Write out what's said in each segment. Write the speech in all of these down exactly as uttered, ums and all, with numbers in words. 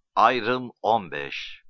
Ayrım on beş.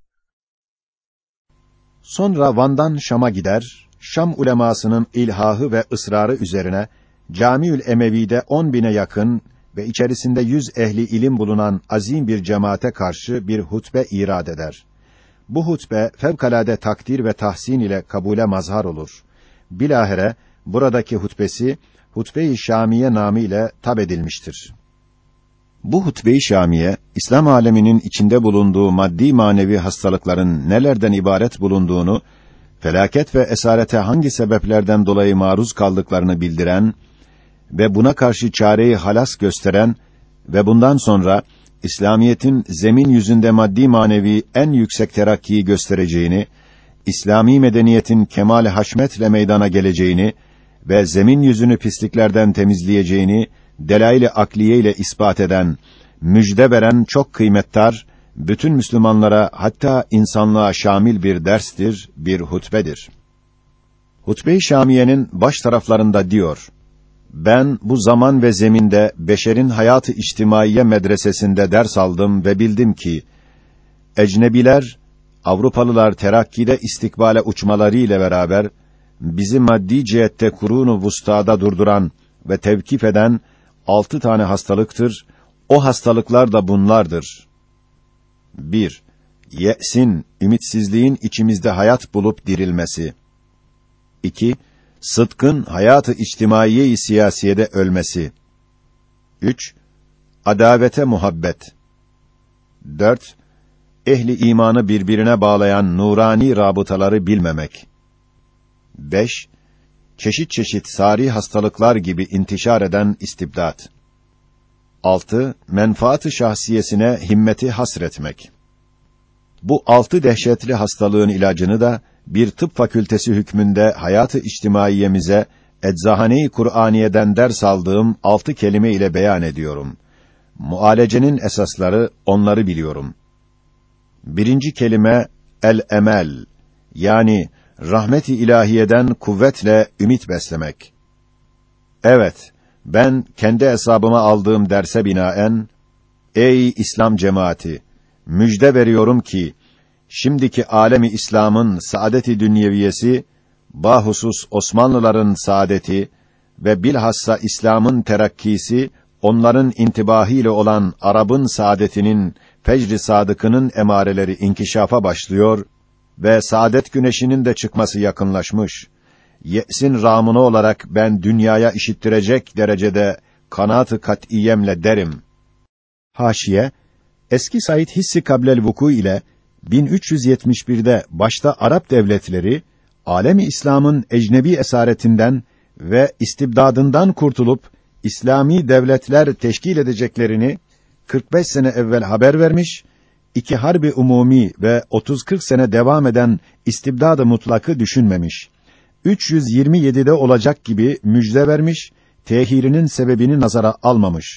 Sonra Van'dan Şam'a gider, Şam ulemasının ilhahı ve ısrarı üzerine Camiül Emevi'de on bine yakın ve içerisinde yüz ehli ilim bulunan azim bir cemaate karşı bir hutbe irad eder. Bu hutbe fevkalade takdir ve tahsin ile kabule mazhar olur. Bilahare buradaki hutbesi Hutbe-i Şamiye namı ile tab edilmiştir. Bu hutbe-i Şamiye, İslam aleminin içinde bulunduğu maddi manevi hastalıkların nelerden ibaret bulunduğunu, felaket ve esarete hangi sebeplerden dolayı maruz kaldıklarını bildiren ve buna karşı çareyi halas gösteren ve bundan sonra İslamiyetin zemin yüzünde maddi manevi en yüksek terakkiyi göstereceğini, İslami medeniyetin kemal-i haşmetle meydana geleceğini ve zemin yüzünü pisliklerden temizleyeceğini delail-i akliye ile ispat eden, müjde veren çok kıymetdar, bütün Müslümanlara hatta insanlığa şamil bir derstir, bir hutbedir. Hutbe-i Şamiye'nin baş taraflarında diyor: Ben bu zaman ve zeminde beşerin hayatı içtimaiye medresesinde ders aldım ve bildim ki ecnebiler, Avrupalılar terakkide istikbale uçmaları ile beraber bizi maddi cihette kurûn-u vustada durduran ve tevkif eden altı tane hastalıktır. O hastalıklar da bunlardır. Bir, Ye'sin, ümitsizliğin içimizde hayat bulup dirilmesi. İki, Sıdkın hayatı içtimaiye-i siyasiyede ölmesi. Üç, Adavete muhabbet. Dört, Ehli imanı birbirine bağlayan nurani rabıtaları bilmemek. Beş, Çeşit çeşit sari hastalıklar gibi intişar eden istibdat. Altı, Menfaat-ı şahsiyesine himmeti hasretmek. Bu altı dehşetli hastalığın ilacını da bir tıp fakültesi hükmünde hayatı içtimaiyemize Eczahane-i Kur'aniye'den ders aldığım altı kelime ile beyan ediyorum. Mualecenin esasları onları biliyorum. Birinci kelime el-emel, yani rahmet-i ilahiyeden kuvvetle ümit beslemek. Evet, ben kendi hesabıma aldığım derse binaen, ey İslam cemaati, müjde veriyorum ki, şimdiki alemi İslam'ın saadet-i dünyeviyesi, bahusus Osmanlıların saadeti ve bilhassa İslam'ın terakkisi, onların intibahı ile olan Arap'ın saadetinin, fecr-i sadıkının emareleri inkişafa başlıyor ve saadet güneşinin de çıkması yakınlaşmış. Ye'sin râmını olarak ben dünyaya işittirecek derecede kanaat-ı kat'iyemle derim. Haşiye, eski Said Hissi Kablel Vuku ile bin üç yüz yetmiş bir'de başta Arap devletleri alemi İslam'ın ecnebi esaretinden ve istibdadından kurtulup İslami devletler teşkil edeceklerini kırk beş sene evvel haber vermiş, iki harbi umumi ve otuz kırk sene devam eden istibdad-ı mutlakı düşünmemiş. üç yüz yirmi yedi'de olacak gibi müjde vermiş, tehirinin sebebini nazara almamış.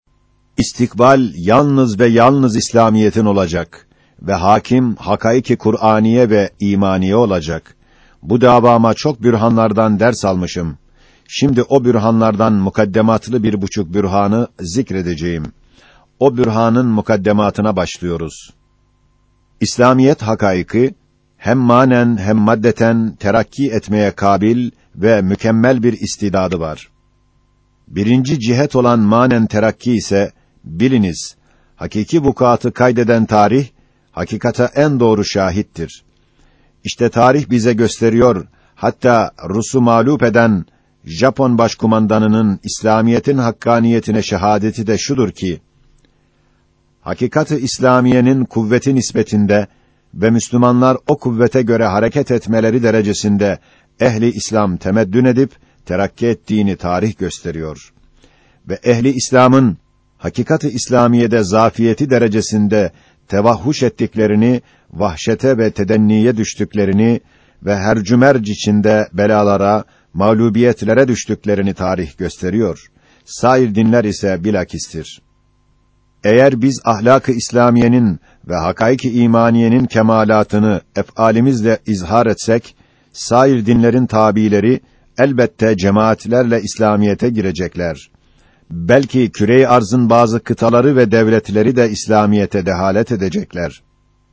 İstikbal yalnız ve yalnız İslamiyetin olacak ve hakim hakaiki Kur'aniye ve imaniye olacak. Bu davama çok bürhanlardan ders almışım. Şimdi o bürhanlardan mukaddematlı bir buçuk bürhanı zikredeceğim. O bürhanın mukaddematına başlıyoruz. İslamiyet hakaiki hem manen hem maddeten terakki etmeye kabil ve mükemmel bir istidadı var. Birinci cihet olan manen terakki ise biliniz, hakiki vukuatı kaydeden tarih hakikata en doğru şahittir. İşte tarih bize gösteriyor, hatta Rus'u mağlup eden Japon başkumandanının İslamiyetin hakkaniyetine şehadeti de şudur ki, hakikat-ı İslamiyenin kuvveti nispetinde ve Müslümanlar o kuvvete göre hareket etmeleri derecesinde ehli İslam temeddün edip terakki ettiğini tarih gösteriyor. Ve ehli İslam'ın hakikat-ı İslamiyede zafiyeti derecesinde tevahhuş ettiklerini, vahşete ve tedenniye düştüklerini ve hercümerc içinde belalara, mağlubiyetlere düştüklerini tarih gösteriyor. Sair dinler ise bilakistir. Eğer biz ahlak-ı İslamiyenin ve hakaik-i imaniyenin kemalatını ef'alimizle izhar etsek, sair dinlerin tabileri elbette cemaatlerle İslamiyete girecekler. Belki küre-i arzın bazı kıtaları ve devletleri de İslamiyete dehalet edecekler.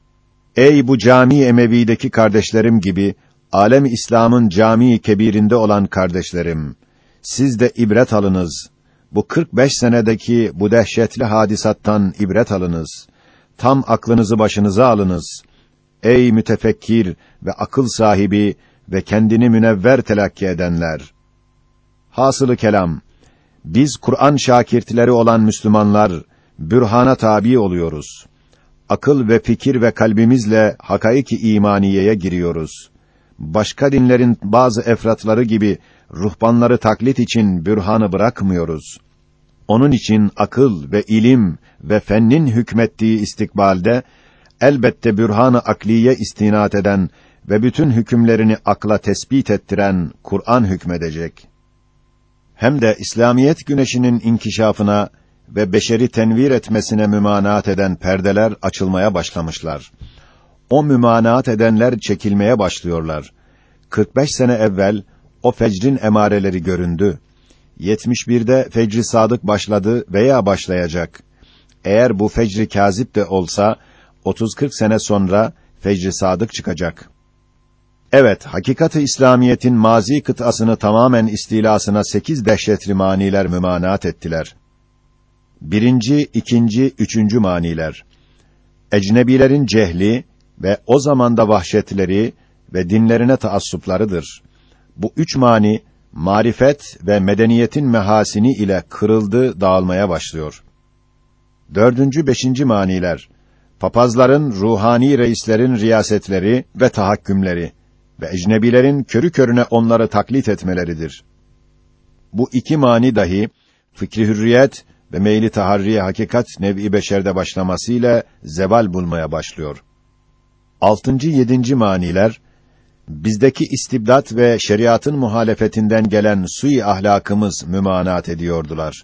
Ey bu Cami-i Emevi'deki kardeşlerim gibi, alem-i İslam'ın Cami-i Kebir'inde olan kardeşlerim, siz de ibret alınız. Bu kırk beş senedeki bu dehşetli hadisattan ibret alınız. Tam aklınızı başınıza alınız. Ey mütefekkir ve akıl sahibi ve kendini münevver telakki edenler! Hasılı kelam, biz Kur'an şakirtleri olan Müslümanlar, bürhana tabi oluyoruz. Akıl ve fikir ve kalbimizle hakaiki imaniyeye giriyoruz. Başka dinlerin bazı efratları gibi ruhbanları taklit için bürhanı bırakmıyoruz. Onun için akıl ve ilim ve fennin hükmettiği istikbalde elbette bürhan-ı akliye istinad eden ve bütün hükümlerini akla tespit ettiren Kur'an hükmedecek. Hem de İslamiyet güneşinin inkişafına ve beşeri tenvir etmesine mümanaat eden perdeler açılmaya başlamışlar. O mümanaat edenler çekilmeye başlıyorlar. kırk beş sene evvel o fecrin emareleri göründü. yetmiş birde fecr-i sadık başladı veya başlayacak. Eğer bu fecr-i kâzip de olsa otuz kırk sene sonra fecr-i sadık çıkacak. Evet, hakikat-ı İslamiyetin mazi kıtasını tamamen istilasına sekiz dehşetli maniler mümanaat ettiler. Birinci, ikinci, üçüncü maniler. Ecnebilerin cehli ve o zamanda vahşetleri ve dinlerine taassuplarıdır. Bu üç mani, marifet ve medeniyetin mehasini ile kırıldı, dağılmaya başlıyor. Dördüncü, beşinci maniler. Papazların, ruhani reislerin riyasetleri ve tahakkümleri ve ecnebilerin körü körüne onları taklit etmeleridir. Bu iki mani dahi, fikri hürriyet ve meyli taharriye hakikat nev'i beşerde başlamasıyla zeval bulmaya başlıyor. Altıncı, yedinci maniler, bizdeki istibdat ve şeriatın muhalefetinden gelen sui ahlakımız mümanaat ediyordular.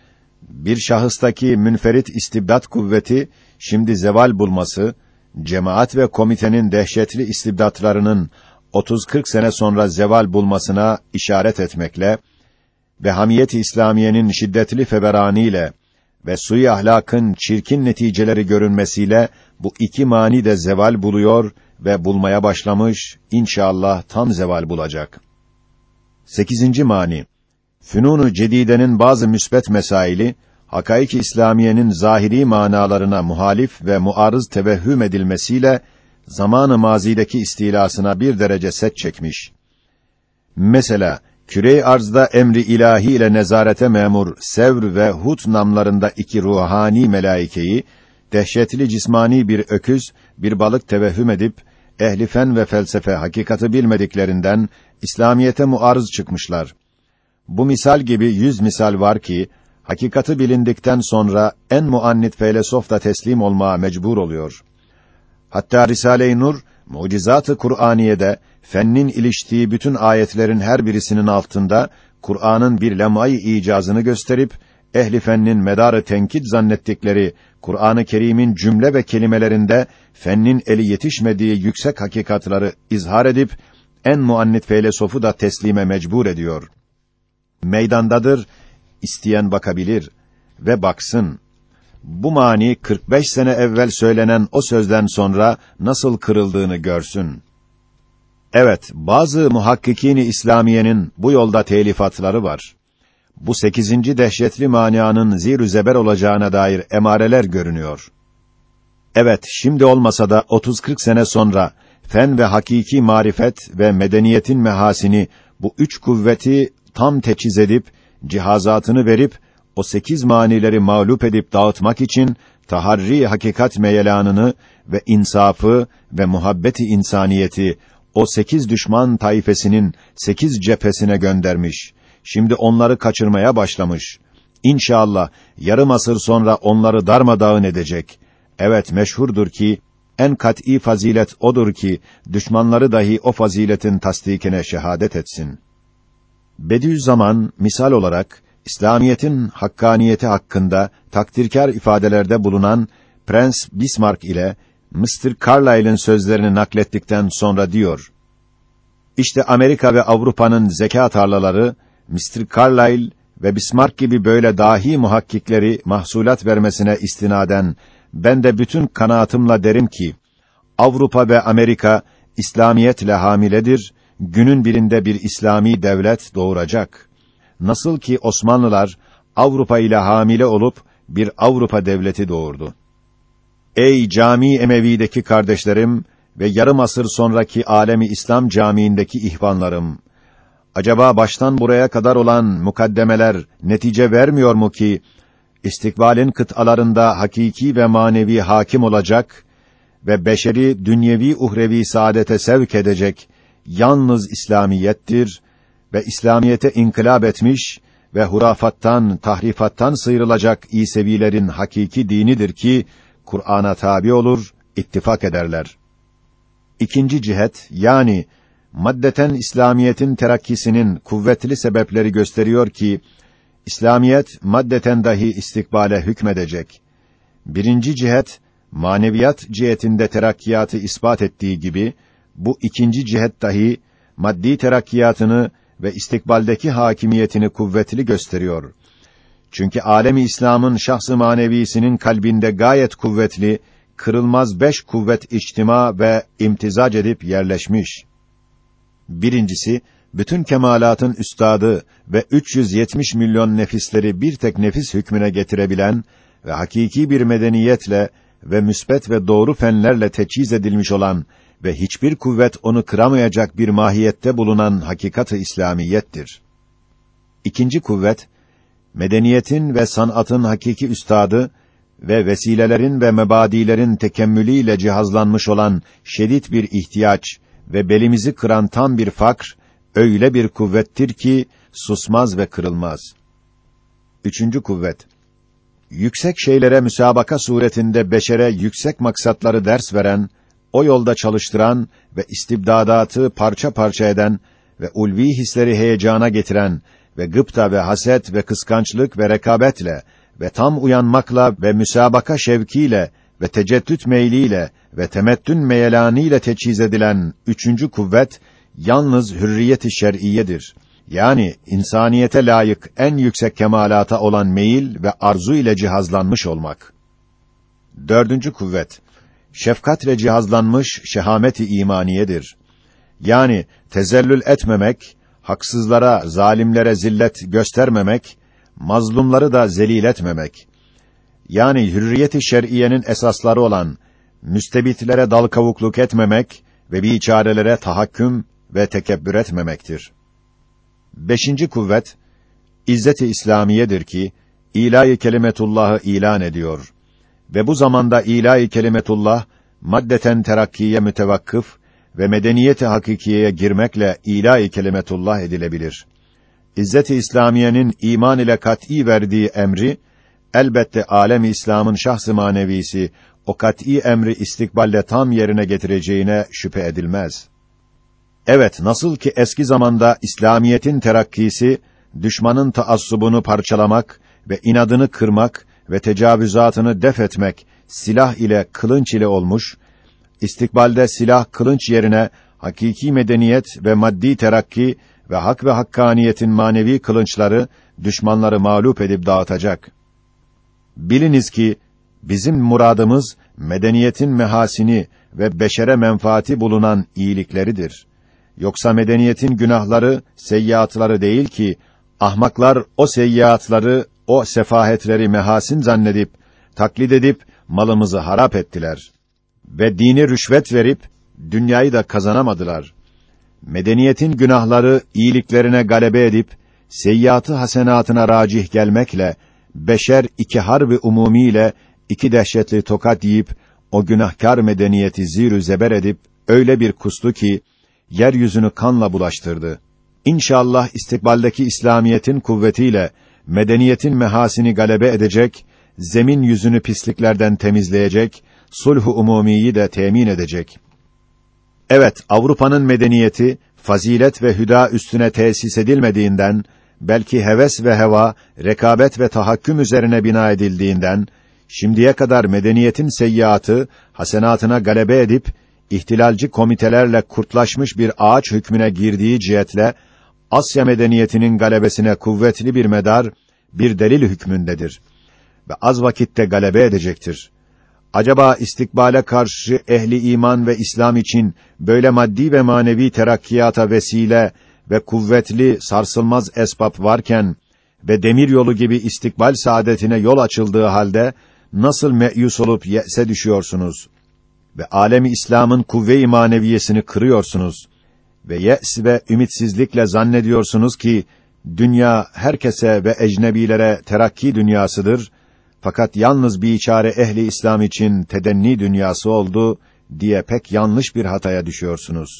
Bir şahıstaki münferit istibdat kuvveti, şimdi zeval bulması, cemaat ve komitenin dehşetli istibdatlarının otuz kırk sene sonra zeval bulmasına işaret etmekle ve hamiyet-i İslamiyenin şiddetli feveraniyle ve sui ahlakın çirkin neticeleri görünmesiyle bu iki mani de zeval buluyor ve bulmaya başlamış, inşallah tam zeval bulacak. Sekizinci mani, Fünun-u Cedide'nin bazı müsbet mesaili, hakaik-i İslamiyenin zahiri manalarına muhalif ve muarız tevehhüm edilmesiyle, zamanı mazideki istilasına bir derece set çekmiş. Mesela, küre-i arzda emri ilahi ile nezarete memur Sevr ve Hud namlarında iki ruhani melaikeyi, dehşetli cismani bir öküz, bir balık tevehhüm edip, ehli fen ve felsefe hakikati bilmediklerinden, İslamiyete muarız çıkmışlar. Bu misal gibi yüz misal var ki, hakikati bilindikten sonra en muannit feylesof da teslim olmaya mecbur oluyor. Hatta Risale-i Nur, mucizat-ı Kur'aniye'de, fennin iliştiği bütün ayetlerin her birisinin altında, Kur'an'ın bir lem'ay icazını gösterip, ehli fennin medarı tenkit zannettikleri, Kur'an-ı Kerim'in cümle ve kelimelerinde, fennin eli yetişmediği yüksek hakikatları izhar edip, en muannit feylesofu da teslime mecbur ediyor. Meydandadır, isteyen bakabilir ve baksın. Bu mani kırk beş sene evvel söylenen o sözden sonra nasıl kırıldığını görsün. Evet, bazı muhakkikîn-i İslamiyenin bu yolda telifatları var. Bu sekizinci dehşetli manianın zir-ü zeber olacağına dair emareler görünüyor. Evet, şimdi olmasa da otuz kırk sene sonra fen ve hakiki marifet ve medeniyetin mehasini bu üç kuvveti tam teçhiz edip cihazatını verip o sekiz manileri mağlup edip dağıtmak için taharri hakikat meyelanını ve insafı ve muhabbeti insaniyeti o sekiz düşman taifesinin sekiz cephesine göndermiş. Şimdi onları kaçırmaya başlamış. İnşallah yarım asır sonra onları darmadağın edecek. Evet, meşhurdur ki en kat'î fazilet odur ki düşmanları dahi o faziletin tasdikine şehadet etsin. Bediüzzaman misal olarak İslamiyetin hakkaniyeti hakkında takdirkar ifadelerde bulunan Prens Bismarck ile mister Carlyle'ın sözlerini naklettikten sonra diyor: İşte Amerika ve Avrupa'nın zeka tarlaları mister Carlyle ve Bismarck gibi böyle dahi muhakkikleri mahsulat vermesine istinaden, ben de bütün kanaatimle derim ki, Avrupa ve Amerika, İslamiyetle hamiledir, günün birinde bir İslami devlet doğuracak. Nasıl ki Osmanlılar, Avrupa ile hamile olup, bir Avrupa devleti doğurdu. Ey Cami Emevi'deki kardeşlerim ve yarım asır sonraki Alemi İslam Camii'ndeki ihvanlarım! Acaba baştan buraya kadar olan mukaddemeler netice vermiyor mu ki, istikbalin kıtalarında hakiki ve manevi hakim olacak ve beşeri dünyevi uhrevi saadete sevk edecek yalnız İslamiyettir ve İslamiyete inkılap etmiş ve hurafattan, tahrifattan sıyrılacak İsevilerin hakiki dinidir ki Kur'an'a tabi olur, ittifak ederler. İkinci cihet, yani maddeten İslamiyetin terakkisinin kuvvetli sebepleri gösteriyor ki İslamiyet maddeten dahi istikbale hükmedecek. Birinci cihet, maneviyat cihetinde terakkiyatı ispat ettiği gibi, bu ikinci cihet dahi maddi terakkiyatını ve istikbaldeki hakimiyetini kuvvetli gösteriyor. Çünkü alemi İslam'ın şahs-ı manevisinin kalbinde gayet kuvvetli, kırılmaz beş kuvvet içtima ve imtizac edip yerleşmiş. Birincisi, bütün kemalatın üstadı ve üç yüz yetmiş milyon nefisleri bir tek nefis hükmüne getirebilen ve hakiki bir medeniyetle ve müsbet ve doğru fenlerle teçhiz edilmiş olan ve hiçbir kuvvet onu kıramayacak bir mahiyette bulunan hakikat-ı İslamiyettir. İkinci kuvvet, medeniyetin ve sanatın hakiki üstadı ve vesilelerin ve mebadilerin tekemmülüyle cihazlanmış olan şedid bir ihtiyaç ve belimizi kıran tam bir fakr, öyle bir kuvvettir ki susmaz ve kırılmaz. Üçüncü kuvvet, yüksek şeylere müsabaka suretinde beşere yüksek maksatları ders veren, o yolda çalıştıran ve istibdadatı parça parça eden ve ulvi hisleri heyecana getiren ve gıpta ve haset ve kıskançlık ve rekabetle ve tam uyanmakla ve müsabaka şevkiyle ve teceddüt meyliyle ve temettün meyelaniyle teçhiz edilen üçüncü kuvvet, yalnız hürriyet-i şer'iyedir. Yani insaniyete layık en yüksek kemalata olan meyil ve arzu ile cihazlanmış olmak. Dördüncü kuvvet, şefkatle cihazlanmış şehamet-i imaniyedir. Yani tezellül etmemek, haksızlara, zalimlere zillet göstermemek, mazlumları da zelil etmemek. Yani hürriyet-i şer'iyenin esasları olan müstebitlere dal kavukluk etmemek ve biçarelere tahakküm ve tekebbür etmemektir. Beşinci kuvvet, İzzet-i İslamiyedir ki ilahi kelimetullah'ı ilan ediyor ve bu zamanda ilahi kelimetullah maddeten terakkiye mütevakkıf ve medeniyet-i hakikiyeye girmekle ilahi kelimetullah edilebilir. İzzet-i İslamiyenin iman ile kat'î verdiği emri, elbette alem-i İslam'ın şahs-ı manevisi o kat'î emri istikballe tam yerine getireceğine şüphe edilmez. Evet, nasıl ki eski zamanda İslamiyetin terakkisi, düşmanın taassubunu parçalamak ve inadını kırmak ve tecavüzatını def etmek, silah ile, kılınç ile olmuş, istikbalde silah, kılınç yerine hakiki medeniyet ve maddi terakki ve hak ve hakkaniyetin manevi kılınçları düşmanları mağlup edip dağıtacak. Biliniz ki bizim muradımız medeniyetin mehasini ve beşere menfaati bulunan iyilikleridir. Yoksa medeniyetin günahları, seyyiatları değil ki ahmaklar o seyyiatları, o sefahetleri mehasin zannedip taklit edip malımızı harap ettiler ve dini rüşvet verip dünyayı da kazanamadılar. Medeniyetin günahları iyiliklerine galebe edip seyyiatı hasenatına racih gelmekle beşer iki harbi umumiyle iki dehşetli tokat yiyip o günahkar medeniyeti zir-ü zeber edip öyle bir kustu ki yeryüzünü kanla bulaştırdı. İnşallah istikbaldeki İslamiyetin kuvvetiyle medeniyetin mehasini galebe edecek, zemin yüzünü pisliklerden temizleyecek, sulh-u umumiyi de temin edecek. Evet, Avrupa'nın medeniyeti fazilet ve hüda üstüne tesis edilmediğinden, belki heves ve heva, rekabet ve tahakküm üzerine bina edildiğinden, şimdiye kadar medeniyetin seyyiatı hasenatına galebe edip ihtilalci komitelerle kurtlaşmış bir ağaç hükmüne girdiği cihetle Asya medeniyetinin galebesine kuvvetli bir medar, bir delil hükmündedir. Ve az vakitte galebe edecektir. Acaba istikbale karşı ehli iman ve İslam için böyle maddi ve manevi terakkiyata vesile ve kuvvetli, sarsılmaz esbab varken ve demir yolu gibi istikbal saadetine yol açıldığı halde nasıl meyus olup yese düşüyorsunuz ve alemi İslam'ın kuvve-i maneviyesini kırıyorsunuz ve yes ve ümitsizlikle zannediyorsunuz ki dünya herkese ve ecnebilere terakki dünyasıdır, fakat yalnız biçare ehli İslam için tedenni dünyası oldu diye pek yanlış bir hataya düşüyorsunuz.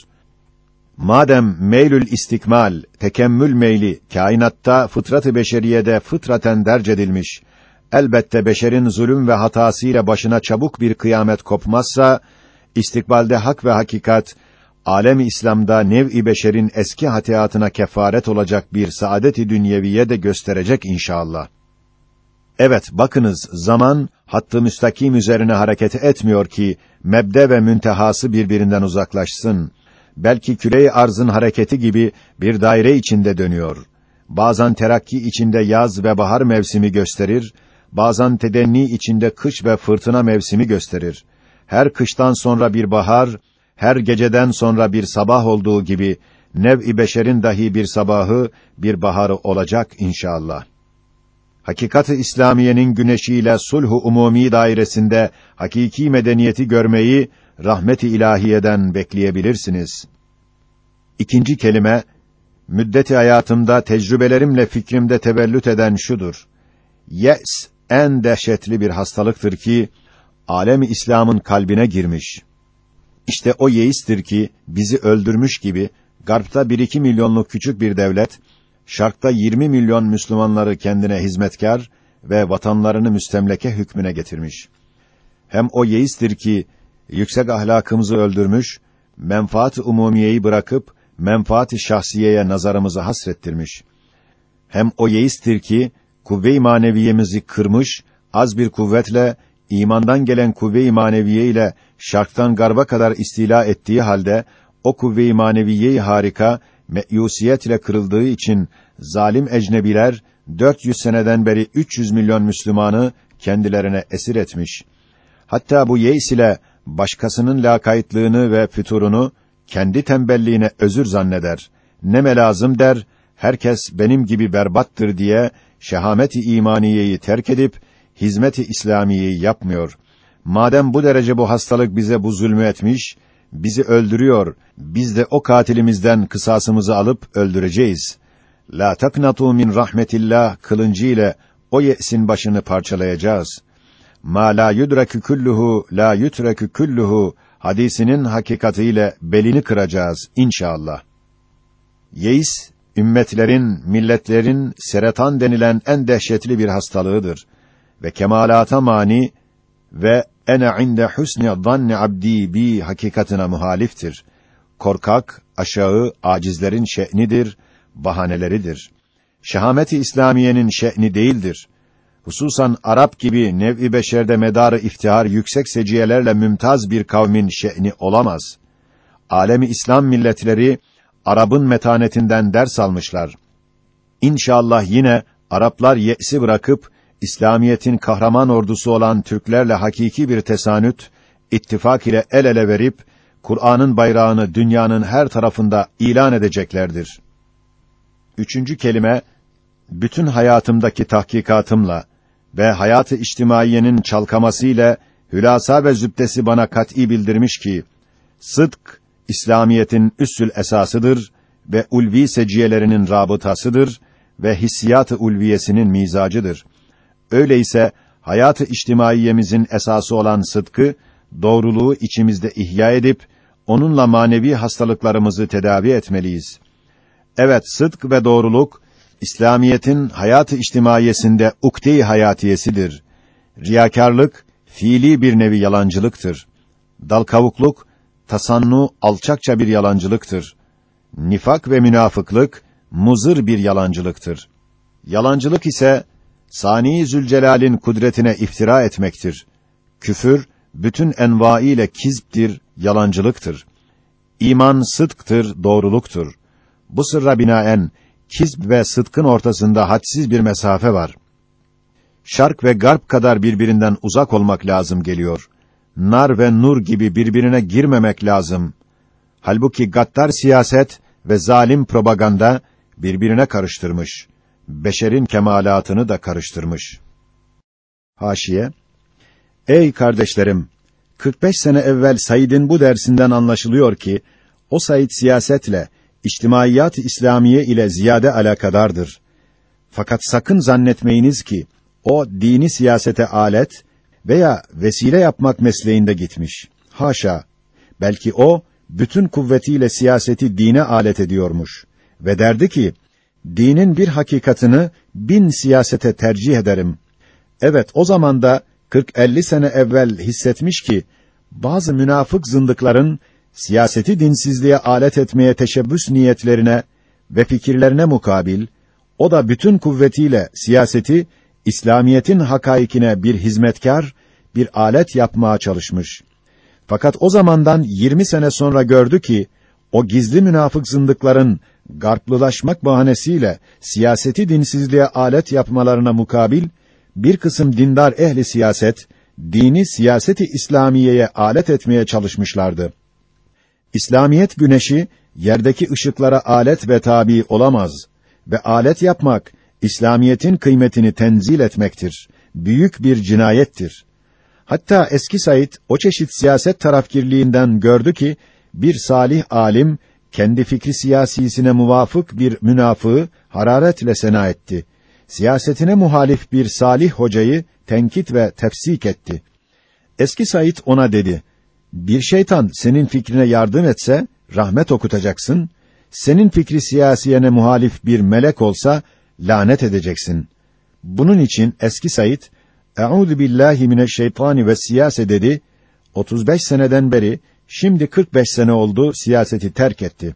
Madem meylül istikmal, tekemmül meyli kainatta fıtrat-ı beşeriyede fıtraten derc edilmiş, elbette beşerin zulüm ve hatasıyla başına çabuk bir kıyamet kopmazsa, istikbalde hak ve hakikat, alem-i İslam'da nev-i beşerin eski hatiatına kefaret olacak bir saadet-i dünyeviye de gösterecek inşallah. Evet, bakınız, zaman hattı müstakim üzerine hareket etmiyor ki mebde ve müntehası birbirinden uzaklaşsın. Belki küre-i arzın hareketi gibi bir daire içinde dönüyor. Bazen terakki içinde yaz ve bahar mevsimi gösterir, bazen tedenni içinde kış ve fırtına mevsimi gösterir. Her kıştan sonra bir bahar, her geceden sonra bir sabah olduğu gibi nev-i beşerin dahi bir sabahı, bir baharı olacak inşallah. Hakikat-ı İslamiyenin güneşiyle sulh-u umumi dairesinde hakiki medeniyeti görmeyi rahmet-i ilahiyeden bekleyebilirsiniz. İkinci kelime, müddeti hayatımda tecrübelerimle fikrimde tevellüt eden şudur: yes en dehşetli bir hastalıktır ki alem-i İslam'ın kalbine girmiş. İşte o yeistir ki bizi öldürmüş gibi Garp'ta bir iki milyonluk küçük bir devlet, Şark'ta yirmi milyon Müslümanları kendine hizmetkar ve vatanlarını müstemleke hükmüne getirmiş. Hem o yeistir ki yüksek ahlakımızı öldürmüş, menfaat-ı umumiyeyi bırakıp menfaat-ı şahsiyeye nazarımızı hasrettirmiş. Hem o yeistir ki kuvve-i maneviyemizi kırmış, az bir kuvvetle imandan gelen kuvve-i maneviye ile Şark'tan Garba kadar istila ettiği halde o kuvve-i maneviye-i harika meyusiyet ile kırıldığı için zalim ecnebiler dört yüz seneden beri üç yüz milyon Müslümanı kendilerine esir etmiş. Hatta bu yeis ile başkasının lakaytlığını ve füturunu kendi tembelliğine özür zanneder. Neme lazım der, herkes benim gibi berbattır diye şehamet-i imaniyeyi terk edip hizmet-i İslamiyeyi yapmıyor. Madem bu derece bu hastalık bize bu zulmü etmiş, bizi öldürüyor, biz de o katilimizden kısasımızı alıp öldüreceğiz. La taknatu min rahmetillah kılıncı ile o yesin başını parçalayacağız. Ma la yudrakü kulluhu la yutrakü kulluhu hadisinin hakikatiyle belini kıracağız inşallah. Yeis, ümmetlerin, milletlerin seretan denilen en dehşetli bir hastalığıdır ve kemalata mani ve ene inde husni zanni abdi bi hakikatına muhaliftir. Korkak, aşağı, acizlerin şe'nidir, bahaneleridir. Şehamet-i İslamiyenin şe'ni değildir. Hususan Arap gibi nev-i beşerde medarı iftihar yüksek seciyelerle mümtaz bir kavmin şe'ni olamaz. Alemi İslam milletleri Arap'ın metanetinden ders almışlar. İnşallah yine Araplar ye'si bırakıp İslamiyetin kahraman ordusu olan Türklerle hakiki bir tesanüt, ittifak ile el ele verip Kur'an'ın bayrağını dünyanın her tarafında ilan edeceklerdir. Üçüncü kelime, bütün hayatımdaki tahkikatımla ve hayatı içtimaiyenin çalkamasıyla hülasa ve zübdesi bana kat'î bildirmiş ki sıdk İslamiyetin üssül esasıdır ve ulvi seciyelerinin rabıtasıdır ve hissiyat-ı ulviyesinin mizacıdır. Öyleyse hayatı içtimaiyemizin esası olan sıdkı, doğruluğu içimizde ihya edip onunla manevi hastalıklarımızı tedavi etmeliyiz. Evet, sıdk ve doğruluk İslamiyetin hayatı içtimaiyesinde ukde-i hayatiyesidir. Riyakarlık fiili bir nevi yalancılıktır. Dalkavukluk tasannu alçakça bir yalancılıktır. Nifak ve münafıklık muzır bir yalancılıktır. Yalancılık ise Sani Zülcelal'in kudretine iftira etmektir. Küfür bütün envaiyle kizptir, yalancılıktır. İman sıdktır, doğruluktur. bu sırra binaen kizb ve sıdkın ortasında hadsiz bir mesafe var. Şark ve garp kadar birbirinden uzak olmak lazım geliyor. Nar ve nur gibi birbirine girmemek lazım. Halbuki gaddar siyaset ve zalim propaganda birbirine karıştırmış. Beşerin kemalatını da karıştırmış. Haşiye: Ey kardeşlerim! kırk beş sene evvel Said'in bu dersinden anlaşılıyor ki, o Said siyasetle, içtimaiyat-ı İslamiye ile ziyade alakadardır. Fakat sakın zannetmeyiniz ki, o dini siyasete alet veya vesile yapmak mesleğinde gitmiş. Haşa! Belki o, bütün kuvvetiyle siyaseti dine alet ediyormuş. Ve derdi ki, dinin bir hakikatını bin siyasete tercih ederim. Evet, o zaman da kırk elli sene evvel hissetmiş ki, bazı münafık zındıkların, siyaseti dinsizliğe alet etmeye teşebbüs niyetlerine ve fikirlerine mukabil, o da bütün kuvvetiyle siyaseti, İslamiyetin hakaikine bir hizmetkar, bir alet yapmaya çalışmış. Fakat o zamandan yirmi sene sonra gördü ki, o gizli münafık zındıkların, garplılaşmak bahanesiyle, siyaseti dinsizliğe alet yapmalarına mukabil, bir kısım dindar ehli siyaset, dini siyaseti İslamiye'ye alet etmeye çalışmışlardı. İslamiyet güneşi, yerdeki ışıklara alet ve tabi olamaz ve alet yapmak, İslamiyetin kıymetini tenzil etmektir. Büyük bir cinayettir. Hatta eski Said, o çeşit siyaset tarafkirliğinden gördü ki, bir salih alim, kendi fikri siyasisine muvafık bir münafığı hararetle sena etti. Siyasetine muhalif bir salih hocayı tenkit ve tefsik etti. Eski Said ona dedi: Bir şeytan senin fikrine yardım etse rahmet okutacaksın. Senin fikri siyasiyene muhalif bir melek olsa lanet edeceksin. Bunun için eski Said "Eûzu billahi mineşşeytani ve siyase" dedi. otuz beş seneden beri, şimdi kırk beş sene oldu, siyaseti terk etti.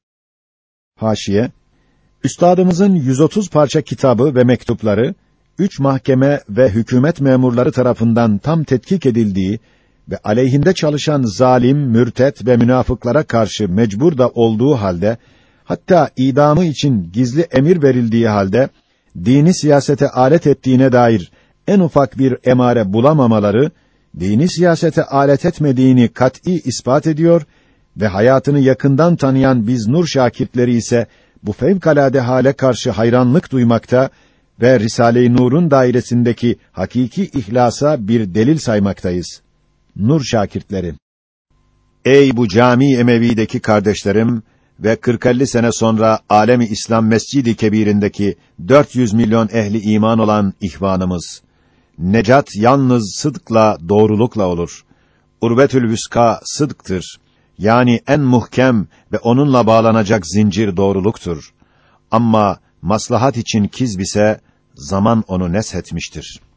Haşiye: Üstadımızın yüz otuz parça kitabı ve mektupları, üç mahkeme ve hükümet memurları tarafından tam tetkik edildiği ve aleyhinde çalışan zalim, mürtet ve münafıklara karşı mecbur da olduğu halde, hatta idamı için gizli emir verildiği halde, dini siyasete alet ettiğine dair en ufak bir emare bulamamaları, dini siyasete alet etmediğini kat'î ispat ediyor ve hayatını yakından tanıyan biz nur şakirtleri ise, bu fevkalade hale karşı hayranlık duymakta ve Risale-i Nur'un dairesindeki hakiki ihlasa bir delil saymaktayız. Nur şakirtleri! Ey bu Cami-i Emevi'deki kardeşlerim ve kırk elli sene sonra Alem-i İslam Mescid-i Kebir'indeki dört yüz milyon ehli iman olan ihvanımız! Necat yalnız sıdkla, doğrulukla olur. Urvetül vüska sıdktır. Yani en muhkem ve onunla bağlanacak zincir doğruluktur. Ama maslahat için kizb ise zaman onu neshetmiştir.